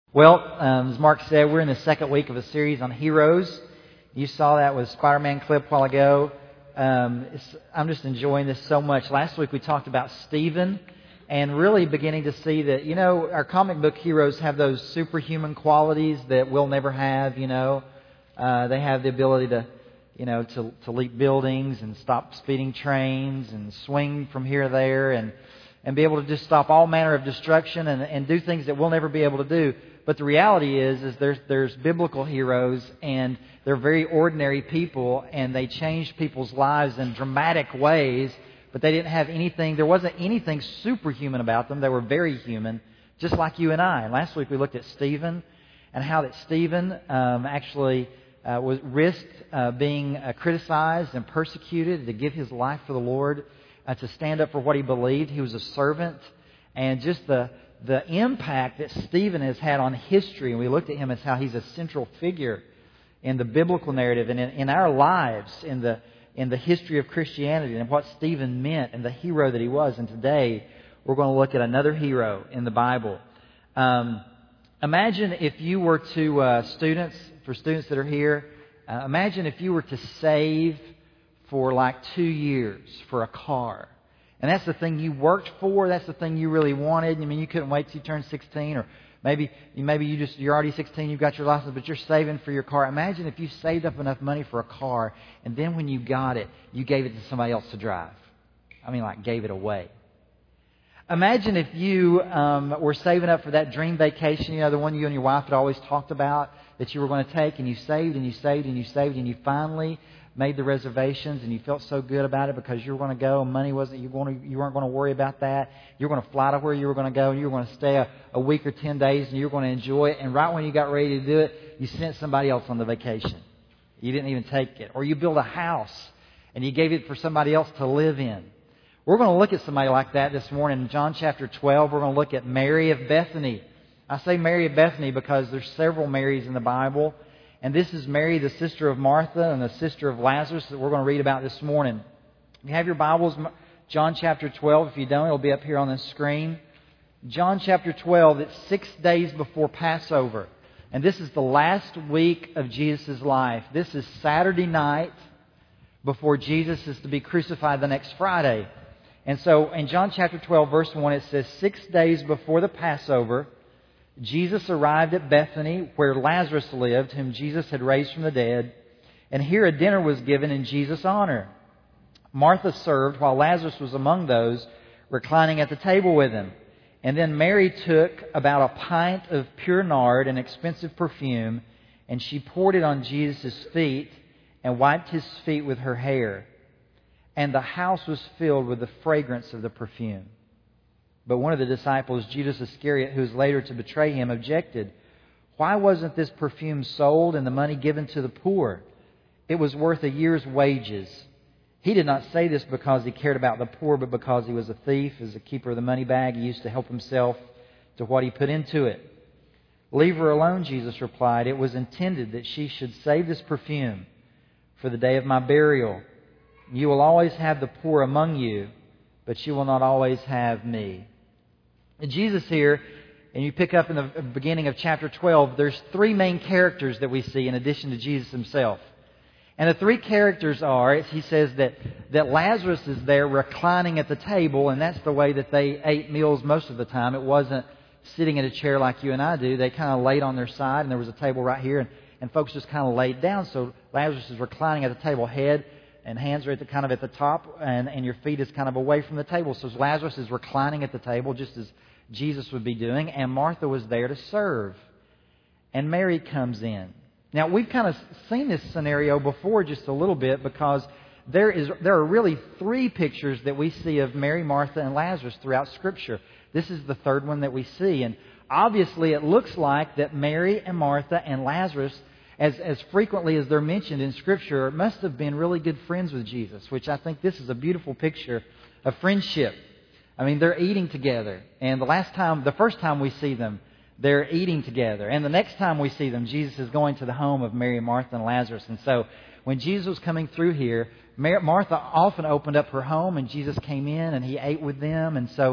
Well, as Mark said, we're in the second week of a series on heroes. You saw that with Spider-Man clip a while ago. I'm just enjoying this so much. Last week we talked about Stephen and really beginning to see that, our comic book heroes have those superhuman qualities that we'll never have, They have the ability to leap buildings and stop speeding trains and swing from here to there and be able to just stop all manner of destruction and do things that we'll never be able to do. But the reality is there's biblical heroes, and they're very ordinary people, and they changed people's lives in dramatic ways, but they didn't have anything, there wasn't anything superhuman about them. They were very human, just like you and I. And last week we looked at Stephen, and how that Stephen actually risked being criticized and persecuted to give his life for the Lord, to stand up for what he believed. He was a servant, and just the impact that Stephen has had on history, and we looked at him as how he's a central figure in the biblical narrative and in our lives, in the history of Christianity, and what Stephen meant and the hero that he was. And today we're going to look at another hero in the Bible. Imagine if you were to, students that are here, imagine if you were to save for like 2 years for a car. And that's the thing you worked for. That's the thing you really wanted. I mean, you couldn't wait till you turned 16, or maybe you're already 16, you've got your license, but you're saving for your car. Imagine if you saved up enough money for a car, and then when you got it, you gave it to somebody else to drive. I mean, like gave it away. Imagine if you were saving up for that dream vacation, the one you and your wife had always talked about that you were going to take, and you saved and you saved and you saved, and you finally made the reservations, and you felt so good about it because you were going to go, and money wasn't, you weren't going to worry about that. You were going to fly to where you were going to go, and you were going to stay a week or 10 days, and you were going to enjoy it. And right when you got ready to do it, you sent somebody else on the vacation. You didn't even take it. Or you built a house, and you gave it for somebody else to live in. We're going to look at somebody like that this morning. In John chapter 12, we're going to look at Mary of Bethany. I say Mary of Bethany because there's several Marys in the Bible. And this is Mary, the sister of Martha and the sister of Lazarus, that we're going to read about this morning. If you have your Bibles, John chapter 12. If you don't, it'll be up here on the screen. John chapter 12, it's 6 days before Passover. And this is the last week of Jesus' life. This is Saturday night before Jesus is to be crucified the next Friday. And so in John chapter 12, verse 1, it says, 6 days before the Passover, Jesus arrived at Bethany, where Lazarus lived, whom Jesus had raised from the dead. And here a dinner was given in Jesus' honor. Martha served, while Lazarus was among those reclining at the table with him. And then Mary took about a pint of pure nard, an expensive perfume, and she poured it on Jesus' feet and wiped his feet with her hair. And the house was filled with the fragrance of the perfume. But one of the disciples, Judas Iscariot, who was later to betray him, objected. Why wasn't this perfume sold and the money given to the poor? It was worth a year's wages. He did not say this because he cared about the poor, but because he was a thief. As a keeper of the money bag, he used to help himself to what he put into it. Leave her alone, Jesus replied. It was intended that she should save this perfume for the day of my burial. You will always have the poor among you, but you will not always have me. Jesus here, and you pick up in the beginning of chapter 12, there's three main characters that we see in addition to Jesus himself. And the three characters are, he says that Lazarus is there reclining at the table, and that's the way that they ate meals most of the time. It wasn't sitting in a chair like you and I do. They kind of laid on their side, and there was a table right here, and folks just kind of laid down. So Lazarus is reclining at the table, head and hands are at the top, and your feet is kind of away from the table. So Lazarus is reclining at the table, just as Jesus would be doing, and Martha was there to serve. And Mary comes in. Now, we've kind of seen this scenario before just a little bit, because there are really three pictures that we see of Mary, Martha, and Lazarus throughout Scripture. This is the third one that we see. And obviously it looks like that Mary and Martha and Lazarus, as frequently as they're mentioned in Scripture, must have been really good friends with Jesus, which I think this is a beautiful picture of friendship. I mean, they're eating together. And the first time we see them, they're eating together. And the next time we see them, Jesus is going to the home of Mary, Martha, and Lazarus. And so when Jesus was coming through here, Martha often opened up her home, and Jesus came in and he ate with them. And so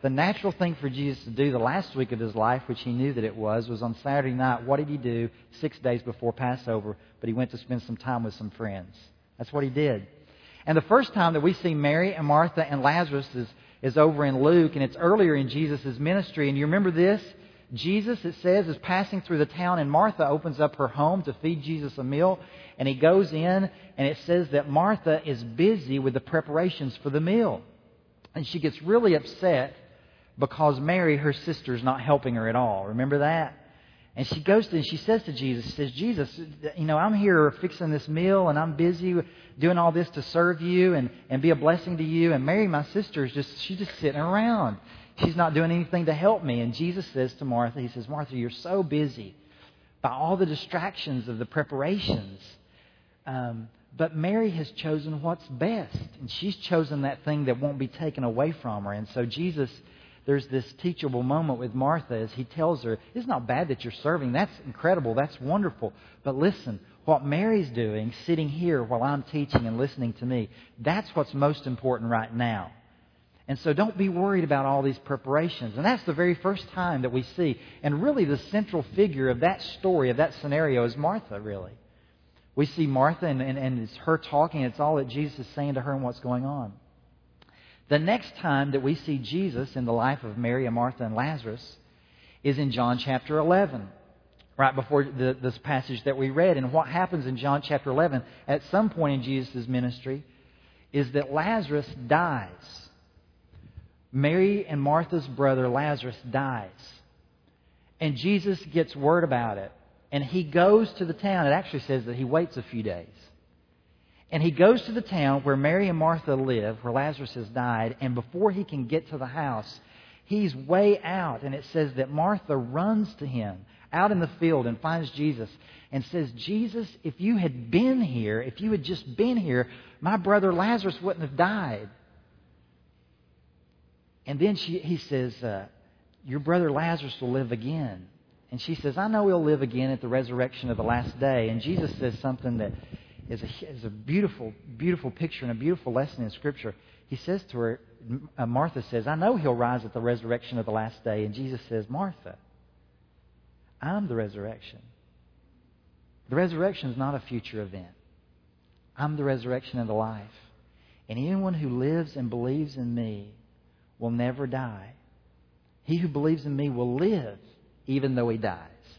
the natural thing for Jesus to do the last week of His life, which He knew that it was on Saturday night. What did He do 6 days before Passover? But He went to spend some time with some friends. That's what He did. And the first time that we see Mary and Martha and Lazarus is over in Luke, and it's earlier in Jesus' ministry. And you remember this? Jesus, it says, is passing through the town, and Martha opens up her home to feed Jesus a meal. And He goes in, and it says that Martha is busy with the preparations for the meal. And she gets really upset because Mary, her sister, is not helping her at all. Remember that? And she goes to, and she says to Jesus, she says, Jesus, I'm here fixing this meal, and I'm busy doing all this to serve you and be a blessing to you. And Mary, my sister, she's just sitting around. She's not doing anything to help me. And Jesus says to Martha, He says, Martha, you're so busy by all the distractions of the preparations. But Mary has chosen what's best. And she's chosen that thing that won't be taken away from her. And so Jesus, there's this teachable moment with Martha as He tells her, it's not bad that you're serving. That's incredible. That's wonderful. But listen, what Mary's doing, sitting here while I'm teaching and listening to me, that's what's most important right now. And so don't be worried about all these preparations. And that's the very first time that we see. And really the central figure of that story, of that scenario, is Martha, really. We see Martha and it's her talking. It's all that Jesus is saying to her and what's going on. The next time that we see Jesus in the life of Mary and Martha and Lazarus is in John chapter 11, right before this passage that we read. And what happens in John chapter 11 at some point in Jesus' ministry is that Lazarus dies. Mary and Martha's brother Lazarus dies. And Jesus gets word about it. And He goes to the town. It actually says that He waits a few days. And He goes to the town where Mary and Martha live, where Lazarus has died. And before He can get to the house, He's way out. And it says that Martha runs to Him out in the field and finds Jesus and says, Jesus, if you had been here, if you had just been here, my brother Lazarus wouldn't have died. And then he says, your brother Lazarus will live again. And she says, I know he'll live again at the resurrection of the last day. And Jesus says something that is a beautiful, beautiful picture and a beautiful lesson in Scripture. He says to her, Martha says, I know he'll rise at the resurrection of the last day. And Jesus says, Martha, I'm the resurrection. The resurrection is not a future event. I'm the resurrection and the life. And anyone who lives and believes in me will never die. He who believes in me will live even though he dies.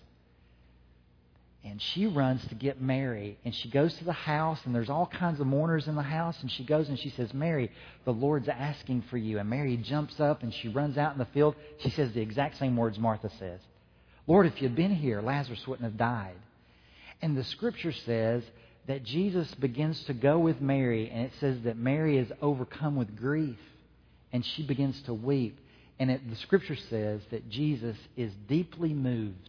And she runs to get Mary, and she goes to the house, and there's all kinds of mourners in the house, and she goes and she says, Mary, the Lord's asking for you. And Mary jumps up and she runs out in the field. She says the exact same words Martha says. Lord, if you'd been here, Lazarus wouldn't have died. And the Scripture says that Jesus begins to go with Mary, and it says that Mary is overcome with grief. And she begins to weep. And the Scripture says that Jesus is deeply moved.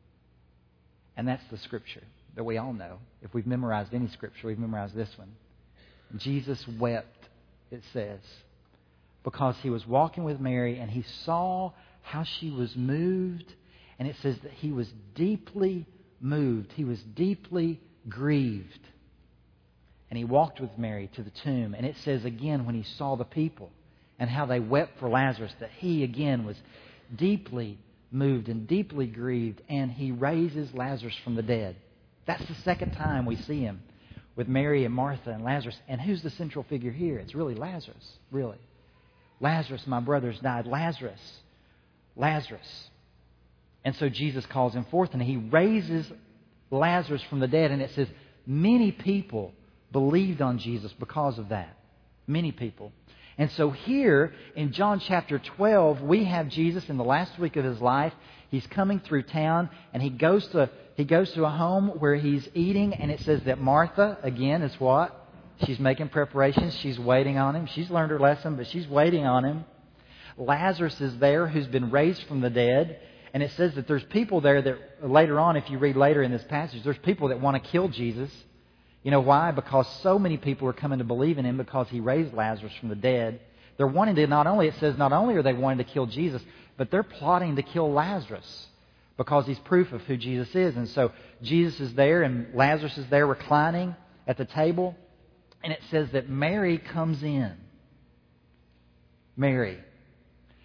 And that's the Scripture that we all know. If we've memorized any Scripture, we've memorized this one. Jesus wept, it says, because He was walking with Mary and He saw how she was moved. And it says that He was deeply moved. He was deeply grieved. And He walked with Mary to the tomb. And it says again when He saw the people and how they wept for Lazarus, that He again was deeply moved and deeply grieved, and He raises Lazarus from the dead. That's the second time we see Him with Mary and Martha and Lazarus. And who's the central figure here? It's really Lazarus, really. Lazarus, my brother's died. Lazarus. Lazarus. And so Jesus calls him forth, and He raises Lazarus from the dead. And it says many people believed on Jesus because of that. Many people. And so here in John chapter 12, we have Jesus in the last week of His life. He's coming through town, and he goes to a home where He's eating, and it says that Martha, again, is what? She's making preparations. She's waiting on Him. She's learned her lesson, but she's waiting on Him. Lazarus is there, who's been raised from the dead. And it says that there's people there that later on, if you read later in this passage, there's people that want to kill Jesus. You know why? Because so many people are coming to believe in Him because He raised Lazarus from the dead. They're wanting to it says not only are they wanting to kill Jesus, but they're plotting to kill Lazarus because he's proof of who Jesus is. And so Jesus is there and Lazarus is there reclining at the table. And it says that Mary comes in. Mary.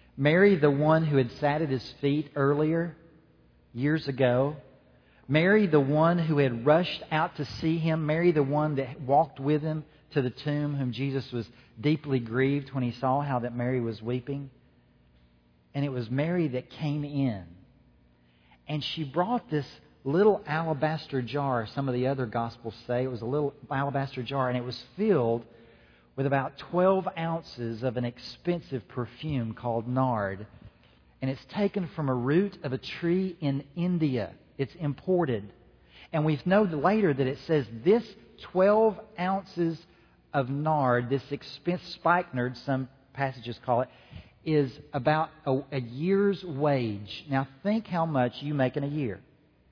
Mary, the one who had sat at his feet earlier, years ago. Mary, the one who had rushed out to see him. Mary, the one that walked with him to the tomb, whom Jesus was deeply grieved when he saw how that Mary was weeping. And it was Mary that came in. And she brought this little alabaster jar. Some of the other Gospels say it was a little alabaster jar, and it was filled with about 12 ounces of an expensive perfume called nard. And it's taken from a root of a tree in India. It's imported. And we know later that it says this 12 ounces of nard, this expensive spikenard, some passages call it, is about a year's wage. Now think how much you make in a year.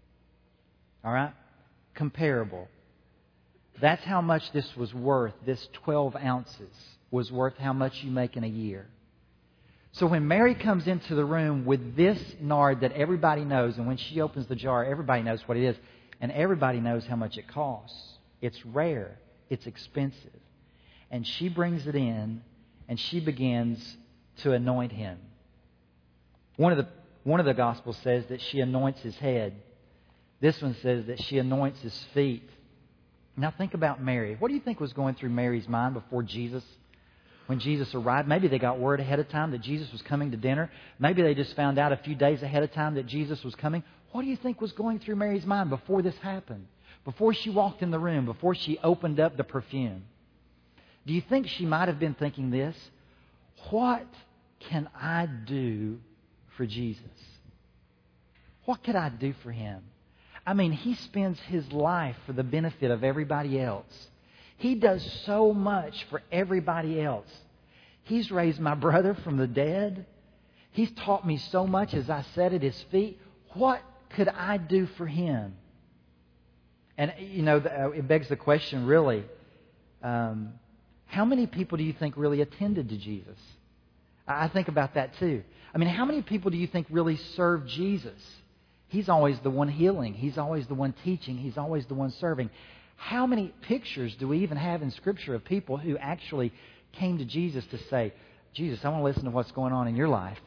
All right? Comparable. That's how much this was worth. This 12 ounces was worth how much you make in a year. So when Mary comes into the room with this nard that everybody knows, and when she opens the jar, everybody knows what it is, and everybody knows how much it costs. It's rare. It's expensive. And she brings it in, and she begins to anoint him. One of the Gospels says that she anoints his head. This one says that she anoints his feet. Now think about Mary. What do you think was going through Mary's mind before Jesus? When Jesus arrived, maybe they got word ahead of time that Jesus was coming to dinner. Maybe they just found out a few days ahead of time that Jesus was coming. What do you think was going through Mary's mind before this happened? Before she walked in the room, before she opened up the perfume? Do you think she might have been thinking this? What can I do for Jesus? What could I do for Him? I mean, He spends His life for the benefit of everybody else. He does so much for everybody else. He's raised my brother from the dead. He's taught me so much as I sat at His feet. What could I do for Him? And, it begs the question, really, how many people do you think really attended to Jesus? I think about that too. I mean, how many people do you think really served Jesus? He's always the one healing. He's always the one teaching. He's always the one serving. How many pictures do we even have in Scripture of people who actually came to Jesus to say, Jesus, I want to listen to what's going on in your life.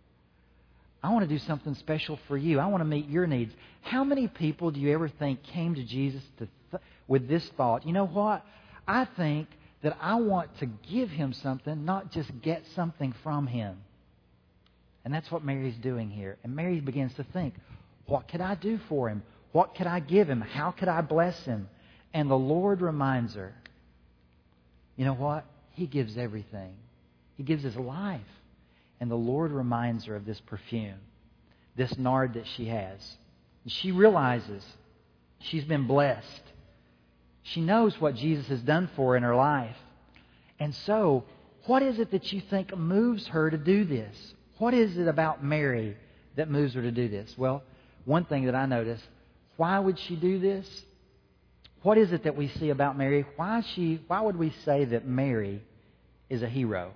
I want to do something special for you. I want to meet your needs. How many people do you ever think came to Jesus with this thought? You know what? I think that I want to give Him something, not just get something from Him. And that's what Mary's doing here. And Mary begins to think, what could I do for Him? What could I give Him? How could I bless Him? And the Lord reminds her, you know what? He gives everything. He gives His life. And the Lord reminds her of this perfume, this nard that she has. And she realizes she's been blessed. She knows what Jesus has done for her in her life. And so, what is it that you think moves her to do this? What is it about Mary that moves her to do this? Well, one thing that I noticed, why would she do this? What is it that we see about Mary? Why would we say that Mary is a hero?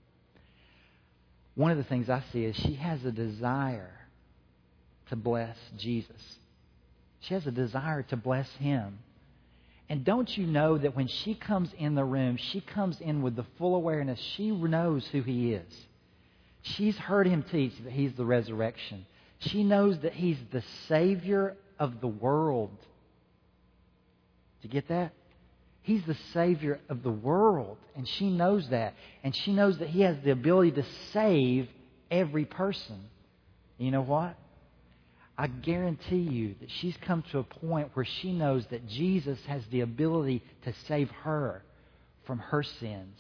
One of the things I see is she has a desire to bless Jesus. She has a desire to bless Him. And don't you know that when she comes in the room, she comes in with the full awareness. She knows who He is. She's heard Him teach that He's the resurrection. She knows that He's the Savior of the world. Did you get that? He's the Savior of the world. And she knows that. And she knows that He has the ability to save every person. And you know what? I guarantee you that she's come to a point where she knows that Jesus has the ability to save her from her sins.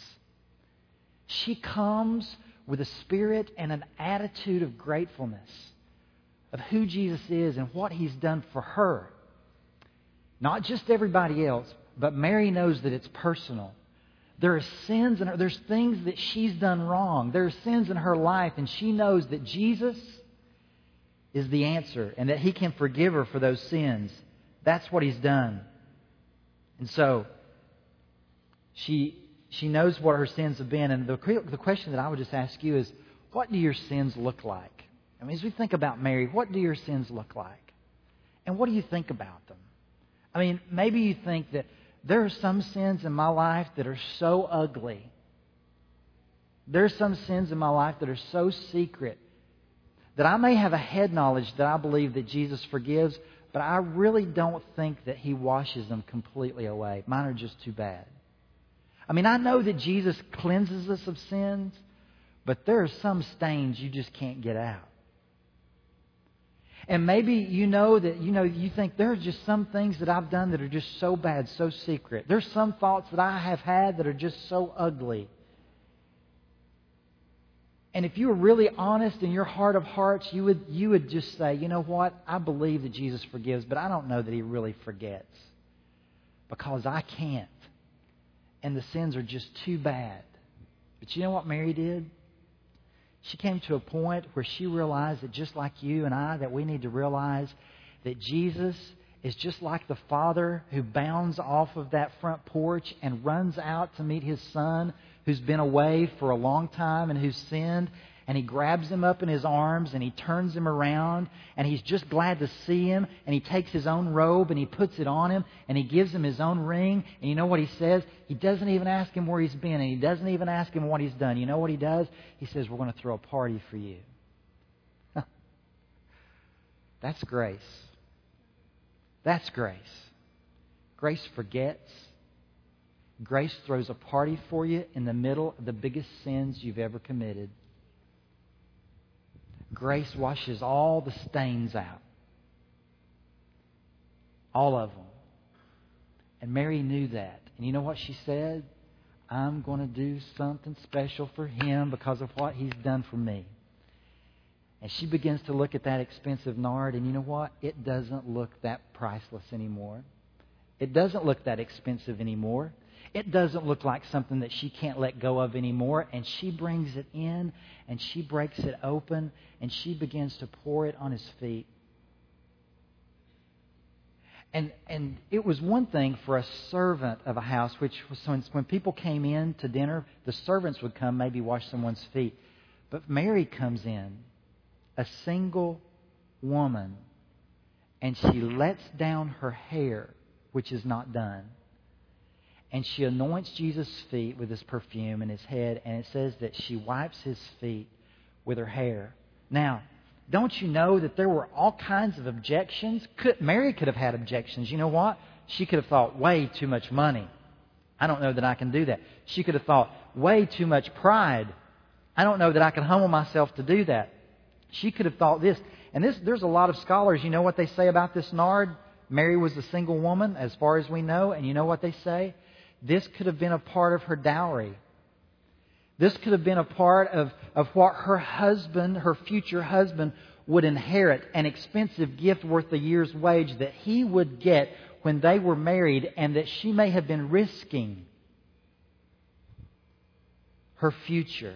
She comes with a spirit and an attitude of gratefulness of who Jesus is and what He's done for her. Not just everybody else, but Mary knows that it's personal. There are sins and there's things that she's done wrong. There are sins in her life, and she knows that Jesus is the answer and that He can forgive her for those sins. That's what He's done. And so she knows what her sins have been. And the question that I would just ask you is, what do your sins look like? I mean, as we think about Mary, what do your sins look like? And what do you think about them? I mean, maybe you think that there are some sins in my life that are so ugly There's some sins in my life that are so secret that I may have a head knowledge that I believe that Jesus forgives, but I really don't think that He washes them completely away. Mine are just too bad. I mean, I know that Jesus cleanses us of sins, but there are some stains you just can't get out. And maybe you think there are just some things that I've done that are just so bad, so secret. There's some thoughts that I have had that are just so ugly. And if you were really honest in your heart of hearts, you would just say, you know what? I believe that Jesus forgives, but I don't know that He really forgets. Because I can't. And the sins are just too bad. But you know what Mary did? She came to a point where she realized that just like you and I, that we need to realize that Jesus is just like the father who bounds off of that front porch and runs out to meet his son who's been away for a long time and who's sinned. And he grabs him up in his arms and he turns him around and he's just glad to see him. And he takes his own robe and he puts it on him and he gives him his own ring. And you know what he says? He doesn't even ask him where he's been and he doesn't even ask him what he's done. You know what he does? He says, we're going to throw a party for you. That's grace. That's grace. Grace forgets. Grace throws a party for you in the middle of the biggest sins you've ever committed. Grace washes all the stains out. All of them. And Mary knew that. And you know what she said? I'm going to do something special for Him because of what He's done for me. And she begins to look at that expensive nard, and you know what? It doesn't look that priceless anymore. It doesn't look that expensive anymore. It doesn't look like something that she can't let go of anymore. And she brings it in, and she breaks it open, and she begins to pour it on His feet. And it was one thing for a servant of a house, which was when people came in to dinner, the servants would come, maybe wash someone's feet. But Mary comes in, a single woman, and she lets down her hair, which is not done. And she anoints Jesus' feet with His perfume and His head, and it says that she wipes His feet with her hair. Now, don't you know that there were all kinds of objections? Mary could have had objections. You know what? She could have thought, way too much money. I don't know that I can do that. She could have thought, way too much pride. I don't know that I can humble myself to do that. She could have thought this. And there's a lot of scholars, you know what they say about this nard? Mary was a single woman, as far as we know, and you know what they say? This could have been a part of her dowry. This could have been a part of what her husband, her future husband, would inherit, an expensive gift worth a year's wage that he would get when they were married, and that she may have been risking her future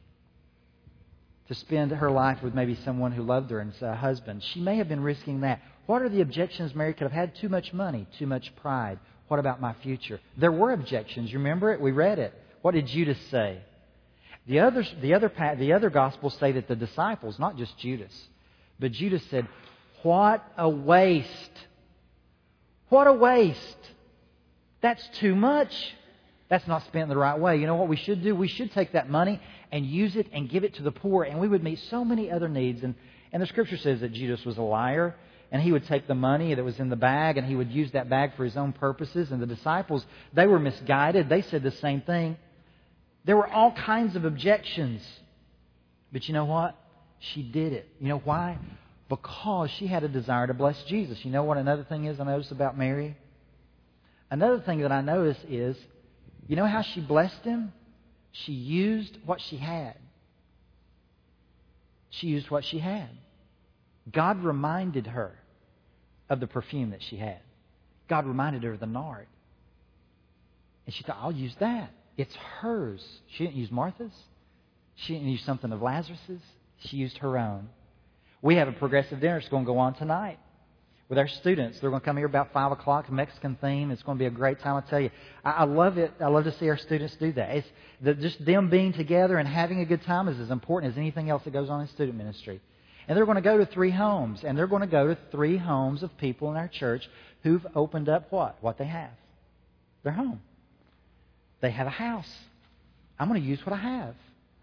to spend her life with maybe someone who loved her and a husband. She may have been risking that. What are the objections Mary could have had? Too much money, too much pride. What about my future? There were objections. You remember it? We read it. What did Judas say? The other Gospels say that the disciples, not just Judas, but Judas said, "What a waste! What a waste! That's too much. That's not spent the right way." You know what we should do? We should take that money and use it and give it to the poor, and we would meet so many other needs. And the Scripture says that Judas was a liar. And he would take the money that was in the bag and he would use that bag for his own purposes. And the disciples, they were misguided. They said the same thing. There were all kinds of objections. But you know what? She did it. You know why? Because she had a desire to bless Jesus. You know what another thing is I noticed about Mary? Another thing that I noticed is, you know how she blessed Him? She used what she had. She used what she had. God reminded her of the perfume that she had. God reminded her of the nard. And she thought, I'll use that. It's hers. She didn't use Martha's. She didn't use something of Lazarus's. She used her own. We have a progressive dinner that's going to go on tonight with our students. They're going to come here about 5 o'clock, Mexican theme. It's going to be a great time, I tell you. I love it. I love to see our students do that. Just them being together and having a good time is as important as anything else that goes on in student ministry. And they're going to go to 3 homes. And they're going to go to 3 homes of people in our church who've opened up what? What they have. Their home. They have a house. I'm going to use what I have.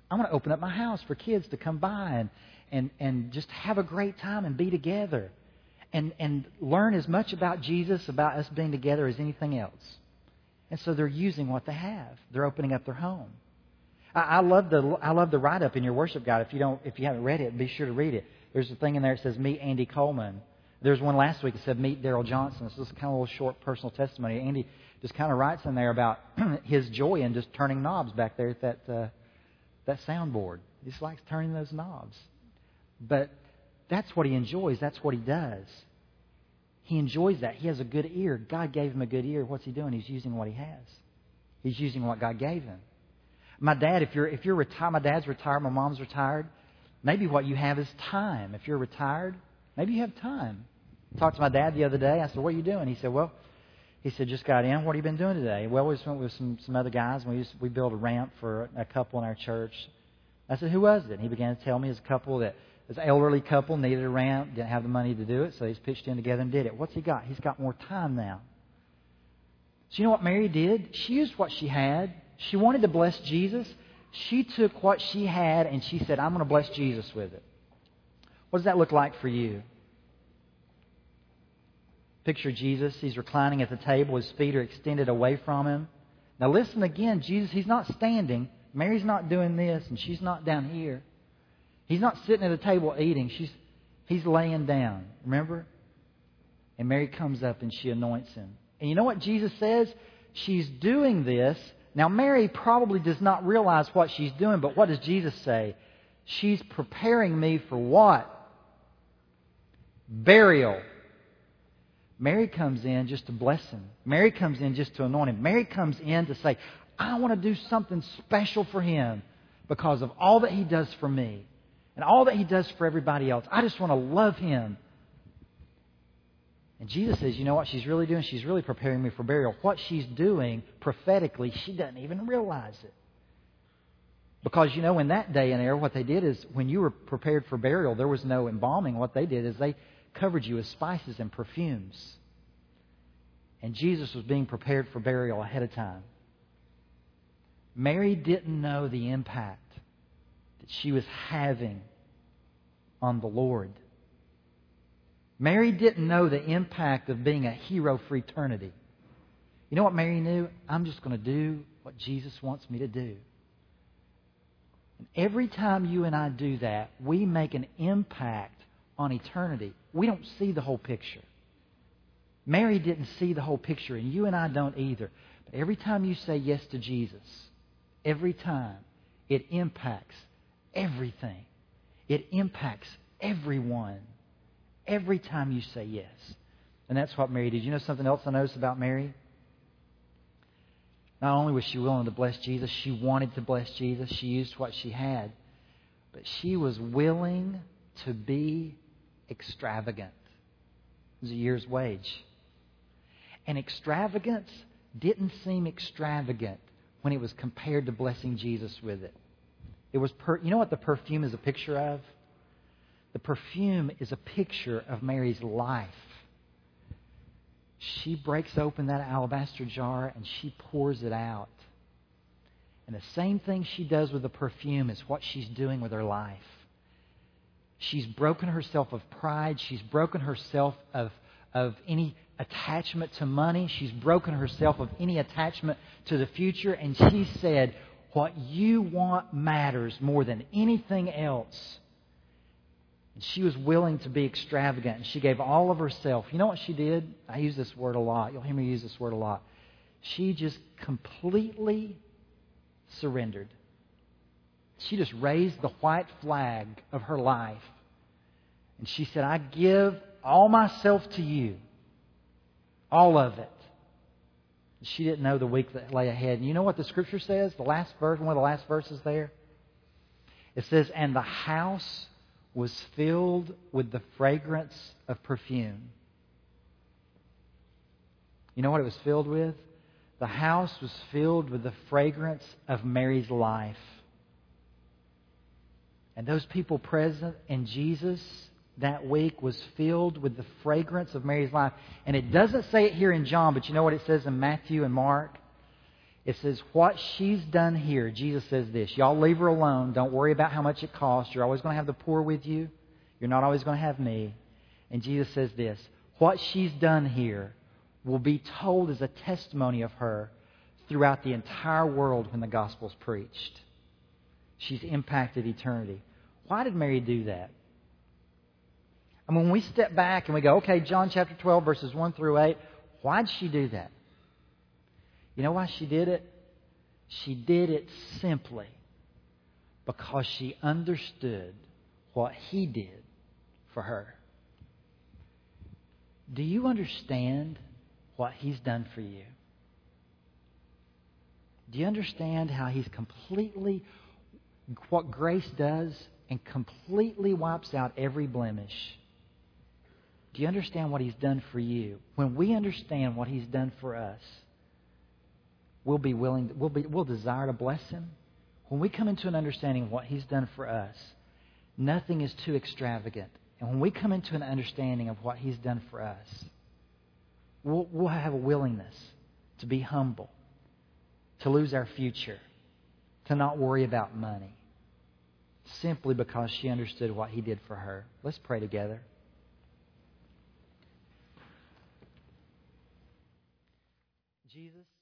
I want to open up my house for kids to come by and just have a great time and be together. And learn as much about Jesus, about us being together, as anything else. And so they're using what they have. They're opening up their home. I love the write-up in your worship guide. If you haven't read it, be sure to read it. There's a thing in there that says meet Andy Coleman. There's one last week that said meet Daryl Johnson. It's just kind of a little short personal testimony. Andy just kind of writes in there about his joy in just turning knobs back there at that soundboard. He just likes turning those knobs. But that's what he enjoys. That's what he does. He enjoys that. He has a good ear. God gave him a good ear. What's he doing? He's using what he has. He's using what God gave him. My dad, if you're retired, my dad's retired, my mom's retired. Maybe what you have is time. If you're retired, maybe you have time. I talked to my dad the other day. I said, "What are you doing?" He said, "Just got in. What have you been doing today?" Well, we just went with some other guys. We built a ramp for a couple in our church. I said, "Who was it?" And he began to tell me it was a couple that was an elderly couple, needed a ramp, didn't have the money to do it, so he's pitched in together and did it. What's he got? He's got more time now. So you know what Mary did? She used what she had. She wanted to bless Jesus. She took what she had and she said, "I'm going to bless Jesus with it." What does that look like for you? Picture Jesus. He's reclining at the table. His feet are extended away from him. Now listen again. Jesus, he's not standing. Mary's not doing this and she's not down here. He's not sitting at a table eating. He's laying down. Remember? And Mary comes up and she anoints him. And you know what Jesus says? She's doing this. Now Mary probably does not realize what she's doing, but what does Jesus say? She's preparing me for what? Burial. Mary comes in just to bless him. Mary comes in just to anoint him. Mary comes in to say, I want to do something special for him because of all that he does for me and all that he does for everybody else. I just want to love him. And Jesus says, you know what she's really doing? She's really preparing me for burial. What she's doing prophetically, she doesn't even realize it. Because, you know, in that day and era, what they did is when you were prepared for burial, there was no embalming. What they did is they covered you with spices and perfumes. And Jesus was being prepared for burial ahead of time. Mary didn't know the impact that she was having on the Lord. Mary didn't know the impact of being a hero for eternity. You know what Mary knew? I'm just going to do what Jesus wants me to do. And every time you and I do that, we make an impact on eternity. We don't see the whole picture. Mary didn't see the whole picture, and you and I don't either. But every time you say yes to Jesus, every time, it impacts everything. It impacts everyone. Every time you say yes. And that's what Mary did. You know something else I noticed about Mary? Not only was she willing to bless Jesus, she wanted to bless Jesus. She used what she had. But she was willing to be extravagant. It was a year's wage. And extravagance didn't seem extravagant when it was compared to blessing Jesus with it. It was you know what the perfume is a picture of? The perfume is a picture of Mary's life. She breaks open that alabaster jar and she pours it out. And the same thing she does with the perfume is what she's doing with her life. She's broken herself of pride. She's broken herself of any attachment to money. She's broken herself of any attachment to the future. And she said, what you want matters more than anything else. And she was willing to be extravagant. And she gave all of herself. You know what she did? I use this word a lot. You'll hear me use this word a lot. She just completely surrendered. She just raised the white flag of her life. And she said, I give all myself to you. All of it. She didn't know the week that lay ahead. And you know what the Scripture says? The last verse, one of the last verses there. It says, and the house was filled with the fragrance of perfume. You know what it was filled with? The house was filled with the fragrance of Mary's life. And those people present in Jesus that week was filled with the fragrance of Mary's life. And it doesn't say it here in John, but you know what it says in Matthew and Mark? It says, what she's done here, Jesus says this, y'all leave her alone. Don't worry about how much it costs. You're always going to have the poor with you. You're not always going to have me. And Jesus says this, what she's done here will be told as a testimony of her throughout the entire world when the gospel's preached. She's impacted eternity. Why did Mary do that? I mean, when we step back and we go, okay, John chapter 12, verses 1 through 8, why did she do that? You know why she did it? She did it simply because she understood what He did for her. Do you understand what He's done for you? Do you understand how He's completely, what grace does, and completely wipes out every blemish? Do you understand what He's done for you? When we understand what He's done for us, we'll desire to bless Him. When we come into an understanding of what He's done for us, nothing is too extravagant. And when we come into an understanding of what He's done for us, we'll have a willingness to be humble, to lose our future, to not worry about money, simply because she understood what He did for her. Let's pray together. Jesus,